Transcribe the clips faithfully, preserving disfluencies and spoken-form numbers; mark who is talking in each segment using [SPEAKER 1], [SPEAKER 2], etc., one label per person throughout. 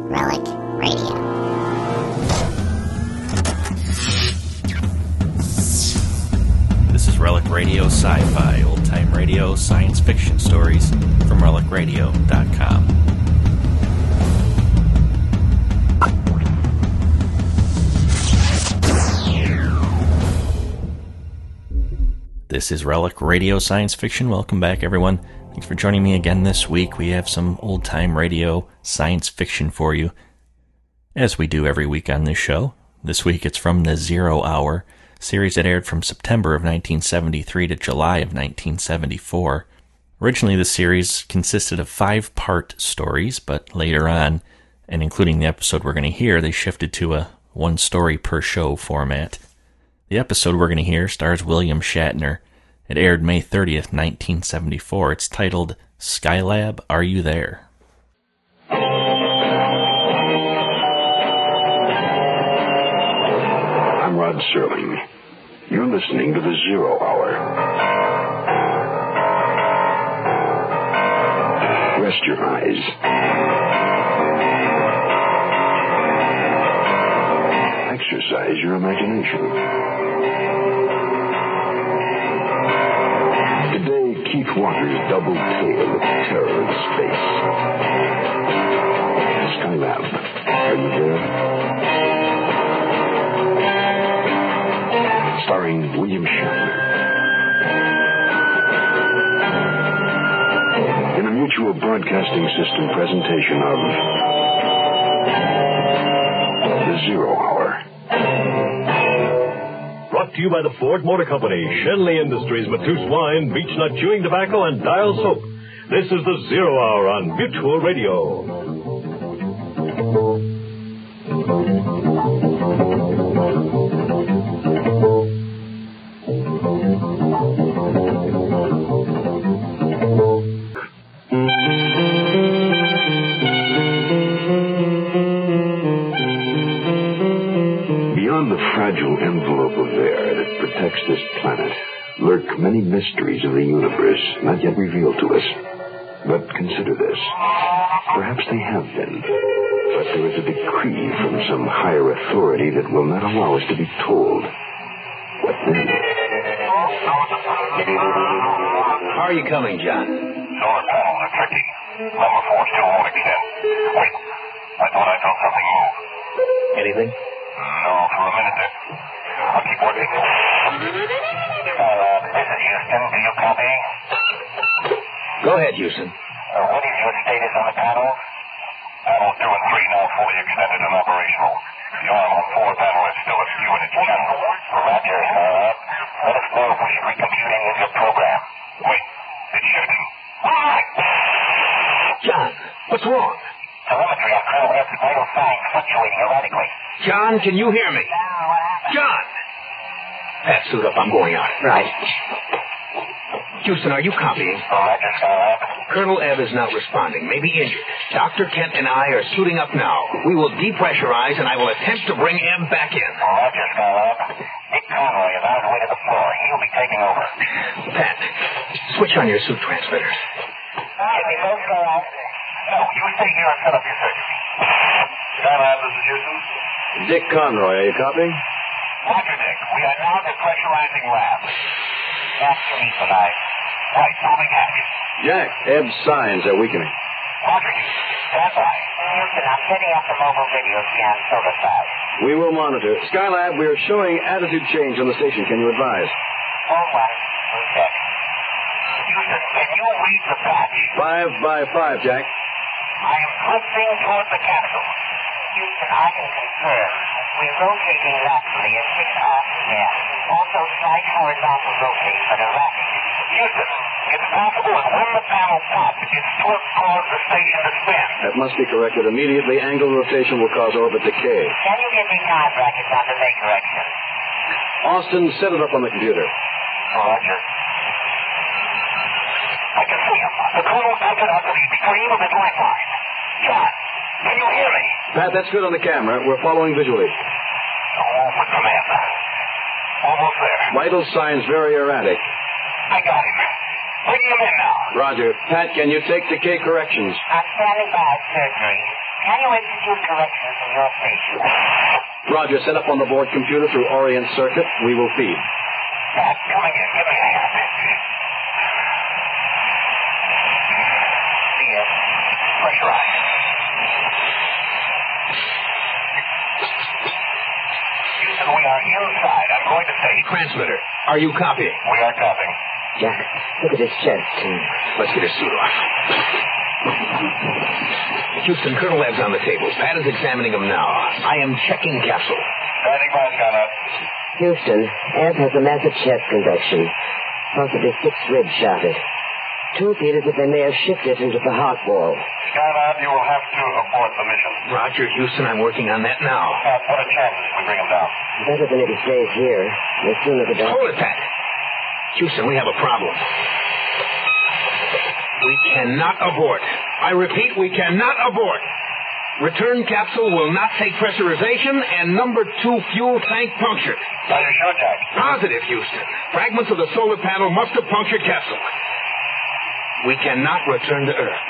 [SPEAKER 1] Relic Radio.
[SPEAKER 2] This is Relic Radio Sci-Fi, old-time radio, science fiction stories from relic radio dot com. This is Relic Radio Science Fiction. Welcome back, everyone. Thanks for joining me again this week. We have some old-time radio science fiction for you, as we do every week on this show. This week it's from the Zero Hour series that aired from September of nineteen seventy-three to July of nineteen seventy-four. Originally, the series consisted of five-part stories, but later on, and including the episode we're going to hear, they shifted to a one-story-per-show format. The episode we're going to hear stars William Shatner. It aired May thirtieth, nineteen seventy-four. It's titled, Skylab, Are You There?
[SPEAKER 3] I'm Rod Serling. You're listening to the Zero Hour. Rest your eyes. Exercise your imagination. Today, Keith Waters' double tale of terror in space. Skylab, are you there? Starring William Shatner. In a Mutual Broadcasting System presentation of The Zero Hour.
[SPEAKER 4] Brought to you by the Ford Motor Company, Shenley Industries, Matus Wine, Beech Nut Chewing Tobacco, and Dial Soap. This is the Zero Hour on Mutual Radio.
[SPEAKER 3] Beyond the fragile envelope of air that protects this planet lurk many mysteries of the universe not yet revealed to us. But consider this. Perhaps they have been. But there is a decree from some higher authority that will not allow us to be told. What then?
[SPEAKER 5] How are you coming, John?
[SPEAKER 6] Solar panels are tricky. Number four still won't extend. Wait, I thought I felt something move.
[SPEAKER 5] Anything?
[SPEAKER 6] No, for a minute there. I'll keep working. Uh, this is Houston. Do you copy?
[SPEAKER 5] Go ahead, Houston.
[SPEAKER 6] Uh, what is your status on the panels? Panels two and three now fully extended and operational. The arm on four panel is still askew in its channel. Roger, uh, let us know if we should recompute any of your program. Wait, it's shifting.
[SPEAKER 5] John, what's wrong?
[SPEAKER 6] Telemetry on Colonel F's vital signs fluctuating erratically.
[SPEAKER 5] John, can you hear me? John! Pat, suit up. I'm going out.
[SPEAKER 1] Right.
[SPEAKER 5] Houston, are you copying?
[SPEAKER 6] Roger, Skylab.
[SPEAKER 5] Colonel Ebb is not responding, maybe injured. Doctor Kent and I are suiting up now. We will depressurize, and I will attempt to bring Ebb back in.
[SPEAKER 6] Roger, Skylab. Dick Conroy is on his way to the floor. He'll be taking over.
[SPEAKER 5] Pat, switch on your suit transmitters.
[SPEAKER 6] Give me both, Skylab. No, you stay here and set up your surgery. Skylab, this is Houston.
[SPEAKER 4] Dick Conroy, are you copying?
[SPEAKER 6] Roger, Dick. We are now depressurizing lab. That's me tonight. Right, moving hatch.
[SPEAKER 4] Jack, Ebb's signs are weakening.
[SPEAKER 6] Roger, stand by.
[SPEAKER 1] Houston, I'm setting up the mobile video scan silver side.
[SPEAKER 4] We will monitor. Skylab, we are showing attitude change on the station. Can you advise?
[SPEAKER 1] All one.
[SPEAKER 6] We check. Houston, can you read the patch?
[SPEAKER 4] Five by five, Jack.
[SPEAKER 6] I am drifting toward the capsule.
[SPEAKER 1] Houston, I can confirm. We're rotating laterally at six R P M. Also slight horizontal rotate, but erratic.
[SPEAKER 6] Houston, it's possible that when the panel pops, its torque caused the station to spin.
[SPEAKER 4] That must be corrected immediately. Angle rotation will cause orbit decay.
[SPEAKER 1] Can you get me time brackets on the make correction?
[SPEAKER 4] Austin, set it up on the computer.
[SPEAKER 6] Roger. I can see him. The colonel's tilted onto the extreme of his lifeline. John, can you hear me?
[SPEAKER 4] Pat, that's good on the camera. We're following visually.
[SPEAKER 6] Oh, for command. Almost there.
[SPEAKER 4] Vital signs very erratic.
[SPEAKER 6] I got him. Bring him in now.
[SPEAKER 4] Roger. Pat, can you take decay corrections?
[SPEAKER 1] I'm standing by surgery. Can you execute corrections in your station?
[SPEAKER 7] Roger, set up on the board computer through Orient Circuit. We will feed.
[SPEAKER 6] Jack, coming in. Give me a hand. Here. Pressurize. Houston, we are inside. I'm going to say...
[SPEAKER 5] Transmitter, are you copying?
[SPEAKER 6] We are copying.
[SPEAKER 1] Jack, look at his chest.
[SPEAKER 5] Let's get his suit off. Houston, Colonel Ebb's on the table. Pat is examining him now. I am checking capsule.
[SPEAKER 6] Standing by, Skylab.
[SPEAKER 1] Houston, Ebb has a massive chest convection, possibly six ribs shotted. Two feel as if they may have shifted into the heart wall.
[SPEAKER 6] Skylab, you will have to abort the mission.
[SPEAKER 5] Roger, Houston, I'm working on that now.
[SPEAKER 6] Pat, what are chances we bring him down?
[SPEAKER 1] Better than if he stays here. The sooner the better.
[SPEAKER 5] Hold it, Pat. Houston, we have a problem. We cannot abort. I repeat, we cannot abort. Return capsule will not take pressurization, and number two fuel tank punctured.
[SPEAKER 6] Are you sure, Jack?
[SPEAKER 5] Positive, Houston. Fragments of the solar panel must have punctured capsule. We cannot return to Earth.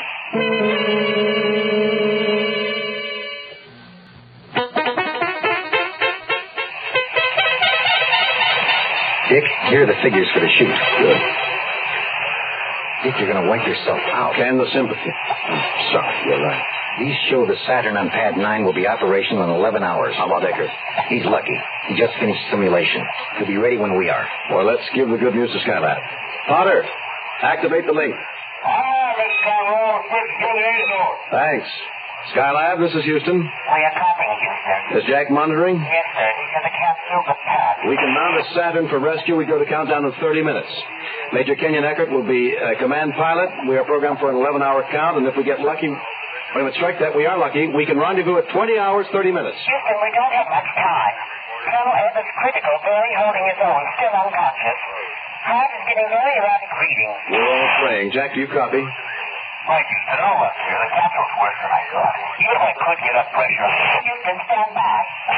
[SPEAKER 8] Dick, here are the figures for the shoot. Good. Dick, you're going to wipe yourself out.
[SPEAKER 7] Can the sympathy. I'm sorry, you're right.
[SPEAKER 8] These show the Saturn on pad nine will be operational in eleven hours.
[SPEAKER 7] How about Eckert?
[SPEAKER 8] He's lucky. He just finished simulation. He'll be ready when we are.
[SPEAKER 7] Well, let's give the good news to Skylab. Potter, activate the link.
[SPEAKER 6] Ah, Mister Conroy, switch to the Azor.
[SPEAKER 7] Thanks. Skylab, this is Houston.
[SPEAKER 1] We are copying, Houston.
[SPEAKER 7] Is Jack monitoring?
[SPEAKER 1] Yes, sir. He's in the capsule with Pat.
[SPEAKER 7] We can mount a Saturn for rescue. We go to countdown in thirty minutes. Major Kenyon Eckert will be uh, command pilot. We are programmed for an eleven-hour count, and if we get lucky, wait a minute, strike that, we are lucky, we can rendezvous at twenty hours, thirty minutes.
[SPEAKER 1] Houston, we don't have much time. Colonel Ebb is critical, barely holding his own, still unconscious. Heart is getting very erratic readings.
[SPEAKER 7] We're all praying. Jack, do you copy?
[SPEAKER 6] Mike, Houston, no luck here. The capsule's worse than I thought. Even if I could get up pressure.
[SPEAKER 1] Houston, stand by.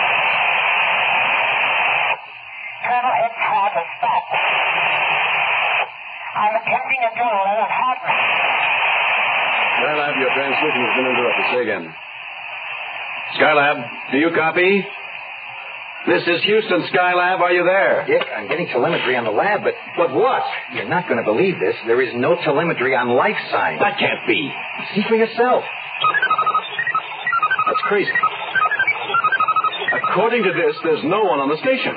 [SPEAKER 1] Colonel Ebb's heart is stopped. I'm attempting a duel at a heart rate.
[SPEAKER 7] Skylab, your transmission has been interrupted. Say again. Skylab, do you copy? This is Houston, Skylab. Are you there?
[SPEAKER 8] Dick, I'm getting telemetry on the lab, but...
[SPEAKER 7] But what?
[SPEAKER 8] You're not going to believe this. There is no telemetry on life sign.
[SPEAKER 7] That can't be.
[SPEAKER 8] See for yourself.
[SPEAKER 7] That's crazy. According to this, there's no one on the station.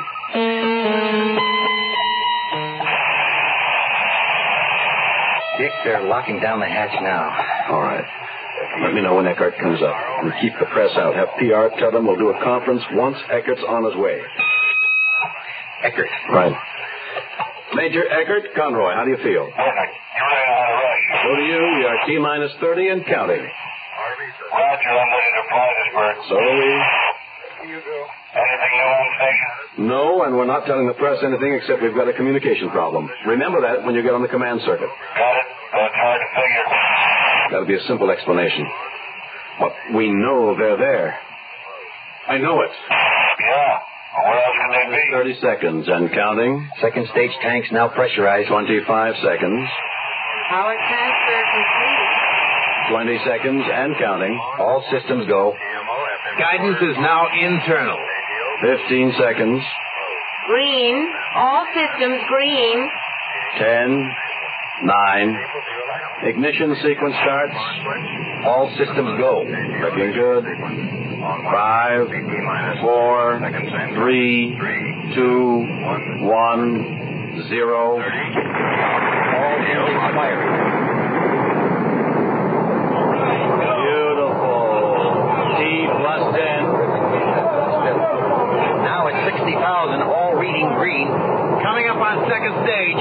[SPEAKER 8] Dick, they're locking down the hatch now.
[SPEAKER 7] All right. Let me know when Eckert comes up. And keep the press out. Have P R tell them we'll do a conference once Eckert's on his way.
[SPEAKER 8] Eckert.
[SPEAKER 7] Right. Major Eckert, Conroy, how do you feel?
[SPEAKER 6] Perfect. You're ready on a rush.
[SPEAKER 7] So do you. We are T minus thirty and counting.
[SPEAKER 6] Roger, I'm ready to fly this bird.
[SPEAKER 7] So are we.
[SPEAKER 6] Anything new on station?
[SPEAKER 7] No, and we're not telling the press anything except we've got a communication problem. Remember that when you get on the command circuit.
[SPEAKER 6] Got it. That's hard to figure.
[SPEAKER 7] That'll be a simple explanation. But we know they're there. I know it.
[SPEAKER 6] Yeah. Well, where else could they be?
[SPEAKER 7] thirty seconds and counting.
[SPEAKER 8] Second stage tanks now pressurized.
[SPEAKER 7] twenty-five seconds.
[SPEAKER 9] Power transfer complete.
[SPEAKER 7] twenty seconds and counting.
[SPEAKER 8] All systems go.
[SPEAKER 5] Guidance is now internal.
[SPEAKER 7] fifteen seconds.
[SPEAKER 9] Green. All systems green.
[SPEAKER 7] ten. nine. Ignition sequence starts.
[SPEAKER 8] All systems go.
[SPEAKER 7] Looking good. Five, four, three, two, one, zero.
[SPEAKER 8] All engines firing.
[SPEAKER 7] Beautiful. T plus ten.
[SPEAKER 8] Now it's sixty thousand, all reading green.
[SPEAKER 5] Coming up on second stage.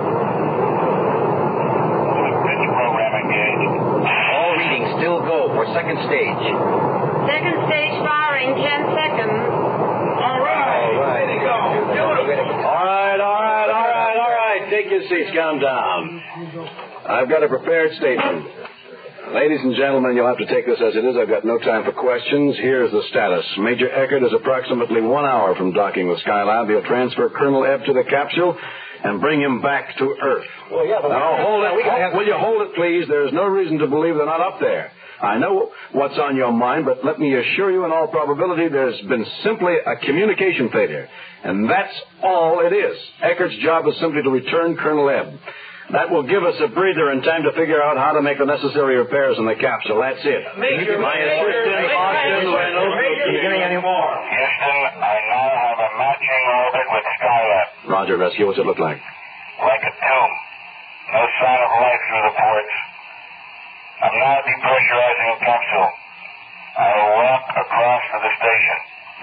[SPEAKER 6] Pitch program engaged.
[SPEAKER 8] All readings still go for second stage.
[SPEAKER 9] Second stage firing, ten seconds.
[SPEAKER 5] All right.
[SPEAKER 8] All right.
[SPEAKER 5] Go. Beautiful.
[SPEAKER 7] All right, all right, all right, all right. Take your seats. Calm down. I've got a prepared statement. Ladies and gentlemen, you'll have to take this as it is. I've got no time for questions. Here's the status. Major Eckert is approximately one hour from docking with Skylab. He'll transfer Colonel Ebb to the capsule and bring him back to Earth.
[SPEAKER 8] Well, yeah, but
[SPEAKER 7] now, hold it.
[SPEAKER 8] we gotta have...
[SPEAKER 7] Will you hold it, please? There's no reason to believe they're not up there. I know what's on your mind, but let me assure you in all probability there's been simply a communication failure. And that's all it is. Eckert's job is simply to return Colonel Ebb. That will give us a breather and time to figure out how to make the necessary repairs in the capsule. That's it.
[SPEAKER 6] Major,
[SPEAKER 7] My assistant, Austin Reynolds.
[SPEAKER 6] Can you give me any more? Houston, I now have a matching orbit with Skylab.
[SPEAKER 7] Roger, Rescue. What's it look like?
[SPEAKER 6] Like a tomb. No sign of life through the ports. I'm now depressurizing the capsule. I'll walk across to the station.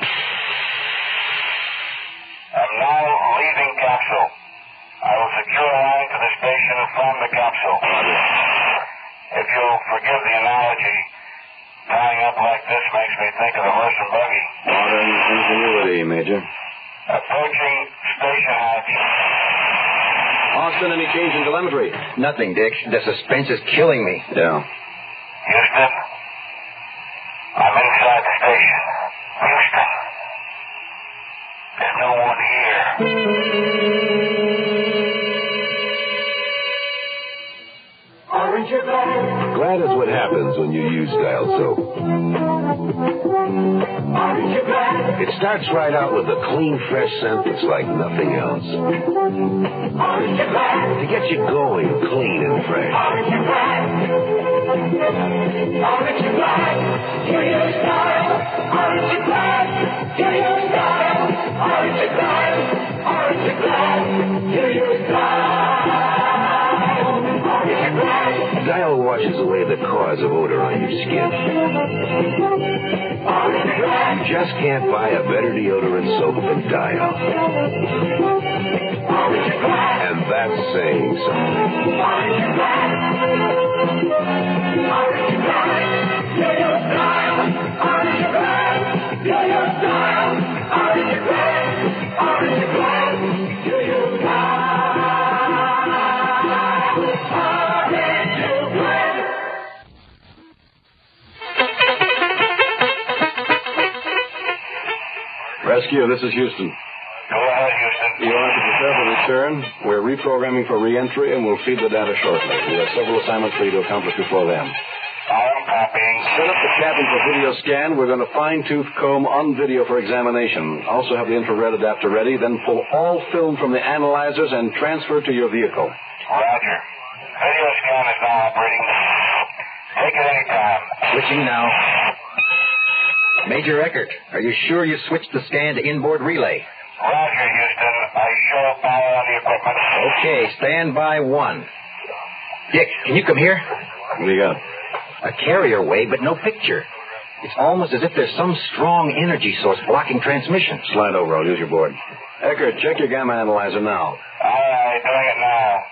[SPEAKER 6] I'm now leaving capsule. I will secure a line to the station from the capsule. If you'll forgive the analogy, tying up like this makes me think of the horse and buggy.
[SPEAKER 7] Modern ingenuity, Major.
[SPEAKER 6] Approaching station hatch.
[SPEAKER 7] Austin, any change in telemetry?
[SPEAKER 8] Nothing, Dick. The suspense is killing me.
[SPEAKER 7] Yeah.
[SPEAKER 6] Houston, I'm inside the station. Houston, there's no one here.
[SPEAKER 3] Glad is what happens when you use Dial Soap. It starts right out with a clean, fresh scent that's like nothing else. To get you going clean and fresh. Dial washes away the cause of odor on your skin. You just can't buy a better deodorant soap than Dial. And that's saying
[SPEAKER 7] Rescue, this is Houston.
[SPEAKER 6] Go ahead, Houston.
[SPEAKER 7] You are to prepare for return. We're reprogramming for re-entry, and we'll feed the data shortly. We have several assignments for you to accomplish before then.
[SPEAKER 6] I'm copying.
[SPEAKER 7] Set up the cabin for video scan. We're going to fine-tooth comb on video for examination. Also have the infrared adapter ready. Then pull all film from the analyzers and transfer to your vehicle.
[SPEAKER 6] Roger. Video scan is now operating. Take it any time.
[SPEAKER 8] Switching now. Major Eckert, are you sure you switched the scan to inboard relay?
[SPEAKER 6] Roger, Houston. I show power on the equipment.
[SPEAKER 8] Okay, stand by one. Dick, can you come here?
[SPEAKER 7] What do you got?
[SPEAKER 8] A carrier wave, but no picture. It's almost as if there's some strong energy source blocking transmission.
[SPEAKER 7] Slide over. I'll use your board. Eckert, check your gamma analyzer now.
[SPEAKER 6] All right, doing it now.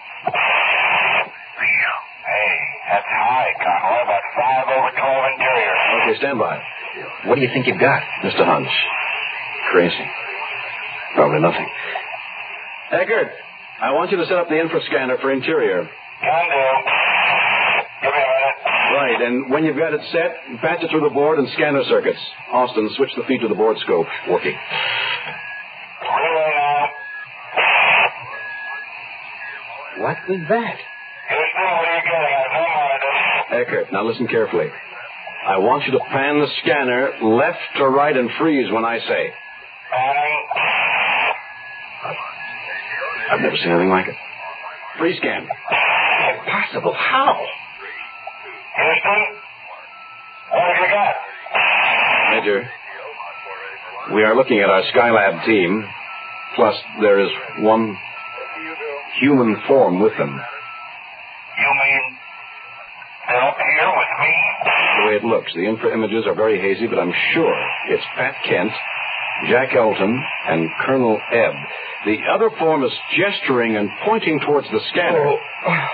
[SPEAKER 6] Hey, that's high, Conroy. About five over twelve interior.
[SPEAKER 7] Okay, stand by.
[SPEAKER 8] What do you think you've got?
[SPEAKER 7] Mister Hunch. Crazy. Probably nothing. Eckert, I want you to set up the infrascanner for interior.
[SPEAKER 6] Can do. Give me a minute.
[SPEAKER 7] Right, and when you've got it set, patch it through the board and scanner circuits. Austin, switch the feed to the board scope. Working.
[SPEAKER 6] Relay now.
[SPEAKER 8] What was that?
[SPEAKER 6] Houston, what are you getting? I've no monitor.
[SPEAKER 7] Eckert, now listen carefully. I want you to pan the scanner left to right and freeze when I say.
[SPEAKER 6] Panning.
[SPEAKER 7] I've never seen anything like it. Freeze scan.
[SPEAKER 8] Impossible. How?
[SPEAKER 6] Houston, what have you got?
[SPEAKER 7] Major, we are looking at our Skylab team. Plus, there is one human form with them.
[SPEAKER 6] You mean they're up here with me?
[SPEAKER 7] The way it looks, the infra images are very hazy, but I'm sure it's Pat Kent, Jack Elton, and Colonel Ebb. The other form is gesturing and pointing towards the scanner.
[SPEAKER 8] Oh.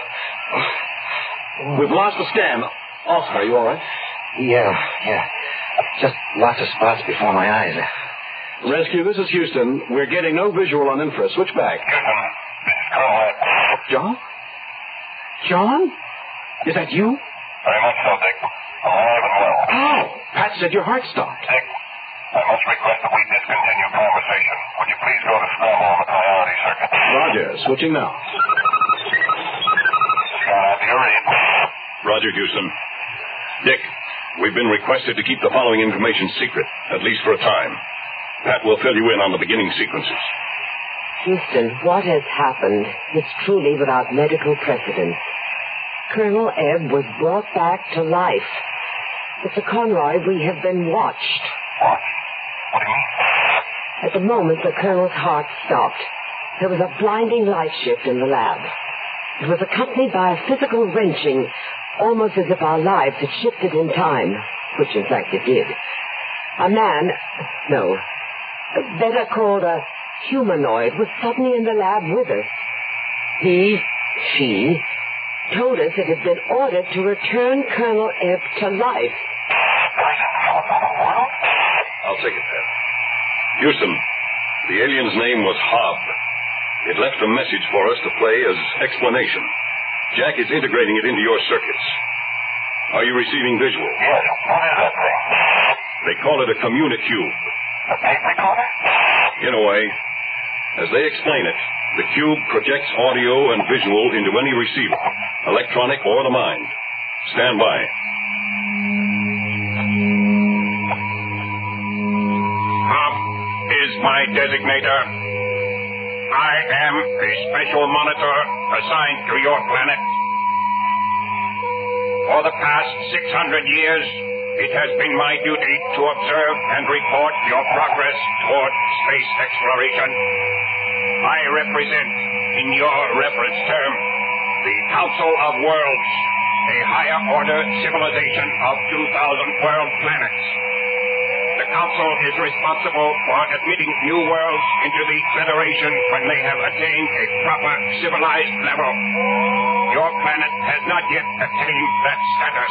[SPEAKER 7] We've lost the scan. Austin, are you all right?
[SPEAKER 8] Yeah, yeah. Just lots of spots before my eyes.
[SPEAKER 7] Rescue, this is Houston. We're getting no visual on infra. Switch back.
[SPEAKER 6] Houston, this is Colonel Ebb.
[SPEAKER 7] John? John? Is that you?
[SPEAKER 6] Very much so, Dick. Alive and well.
[SPEAKER 7] Oh, Pat said your heart stopped.
[SPEAKER 6] Dick, I must request that we discontinue conversation. Would you please go to scramble on the priority circuit?
[SPEAKER 7] Roger, switching now.
[SPEAKER 6] Scan after your read.
[SPEAKER 5] Roger, Houston. Dick,
[SPEAKER 10] we've been requested to keep the following information secret, at least for a time. Pat will fill you in on the beginning sequences.
[SPEAKER 11] Houston, what has happened is truly without medical precedent. Colonel Ebb was brought back to life. Mister Conroy, we have been watched.
[SPEAKER 6] What? What do you mean?
[SPEAKER 11] At the moment, the Colonel's heart stopped. There was a blinding light shift in the lab. It was accompanied by a physical wrenching, almost as if our lives had shifted in time, which in fact it did. A man, no, better called a humanoid, was suddenly in the lab with us. He, she, told us it had been ordered to return Colonel Ebb to life.
[SPEAKER 10] I'll take it, Pat. Houston, the alien's name was Hobb. It left a message for us to play as explanation. Jack is integrating it into your circuits. Are you receiving visual?
[SPEAKER 6] Yes. What is that thing?
[SPEAKER 10] They call it a communicube.
[SPEAKER 6] A tape recorder?
[SPEAKER 10] In a way. As they explain it, the cube projects audio and visual into any receiver, electronic or the mind. Stand by.
[SPEAKER 5] Hobb is my designator. I am a special monitor assigned to your planet. For the past six hundred years, it has been my duty to observe and report your progress toward space exploration. I represent, in your reference term, the Council of Worlds, a higher order civilization of two thousand world planets. The Council is responsible for admitting new worlds into the Federation when they have attained a proper civilized level. Your planet has not yet attained that status.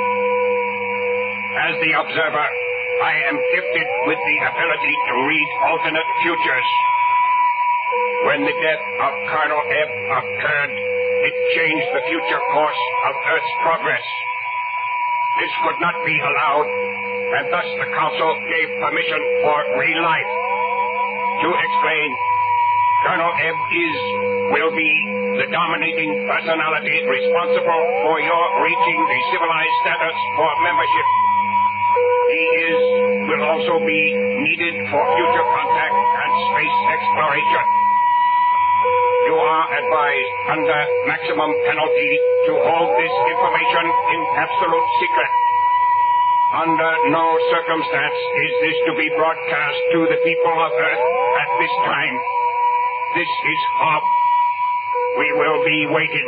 [SPEAKER 5] As the observer, I am gifted with the ability to read alternate futures. When the death of Colonel Ebb occurred, it changed the future course of Earth's progress. This could not be allowed, and thus the Council gave permission for re-life. To explain, Colonel Ebb is, will be, the dominating personality responsible for your reaching the civilized status for membership. He is, will also be needed for future contact and space exploration. You are advised under maximum penalty to hold this information in absolute secret. Under no circumstance is this to be broadcast to the people of Earth at this time. This is Hobb. We will be waiting.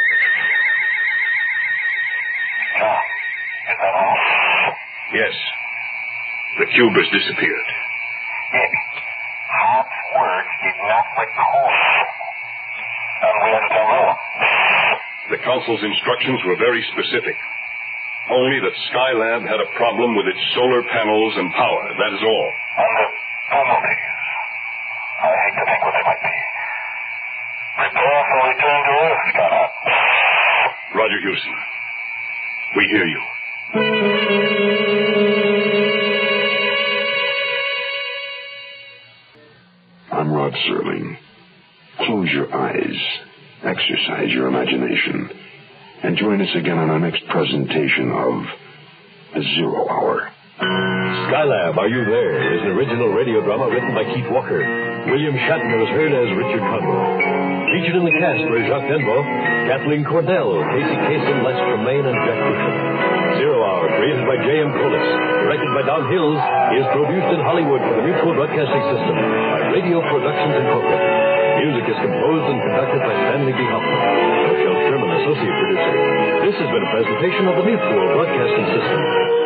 [SPEAKER 6] John, is that all?
[SPEAKER 10] Yes. The cube has disappeared.
[SPEAKER 6] It. Hobb's words did not record. And we have to know.
[SPEAKER 10] The Council's instructions were very specific. Only that Skylab had a problem with its solar panels and power, that is all.
[SPEAKER 6] Under penalties. I hate to think what they might be. Prepare for return to Earth, Scott.
[SPEAKER 10] Roger, Houston. We hear you.
[SPEAKER 3] I'm Rod Serling. Close your eyes, exercise your imagination, and join us again on our next presentation of The Zero Hour.
[SPEAKER 4] Skylab, Are You There? Is an original radio drama written by Keith Walker. William Shatner was heard as Richard Conroy. Featured in the cast were Jacques Denbo, Kathleen Cordell, Casey Kasem, Les Tremaine, and Jack Bishop. Zero Hour, created by J M Colas, directed by Don Hills, is produced in Hollywood for the Mutual Broadcasting System by Radio Productions Incorporated. Music is composed and conducted by Stanley B. Hoffman. Michelle Sherman, associate producer. This has been a presentation of the Mutual Broadcasting System.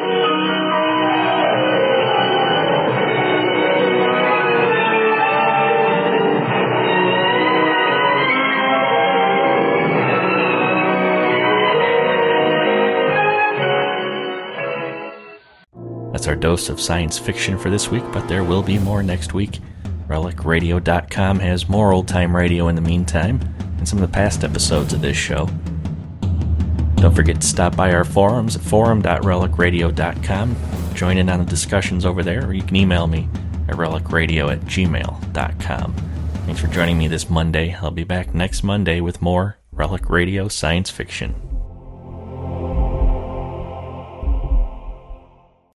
[SPEAKER 2] That's our dose of science fiction for this week, but there will be more next week. Relic Radio dot com has more old-time radio in the meantime, and some of the past episodes of this show. Don't forget to stop by our forums at forum dot relic radio dot com. Join in on the discussions over there, or you can email me at relic radio at gmail dot com. Thanks for joining me this Monday. I'll be back next Monday with more Relic Radio Science Fiction.